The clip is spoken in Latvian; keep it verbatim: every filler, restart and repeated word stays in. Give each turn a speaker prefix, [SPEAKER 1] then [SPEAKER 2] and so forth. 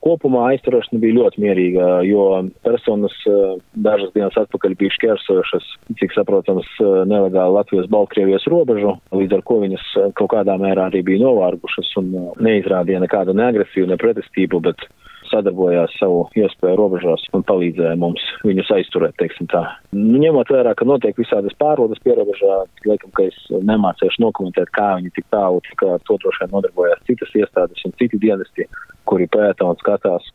[SPEAKER 1] Kopumā aizturēšana bija ļoti mierīga, jo personas dažas dienas atpakaļ bija šķērsojušas, cik saprotams, nelegāli Latvijas-Baltkrievijas robežu, līdz ar ko viņas kaut kādā mērā arī bija novārgušas un neizrādīja nekādu ne agresīvu, ne pretestību, bet sadarbojās savu iespēju robežās un palīdzēja mums viņus aizturēt, teiksim tā. Nu, ņemot vērā, ka notiek visādas pārbaudes pierobežā, laikam, ka es nemācēšu nokomentēt, kā viņi tik tālu, kā to droši vien nodarbojās citas iestādes un citi dienesti, kuri pēta un skatās.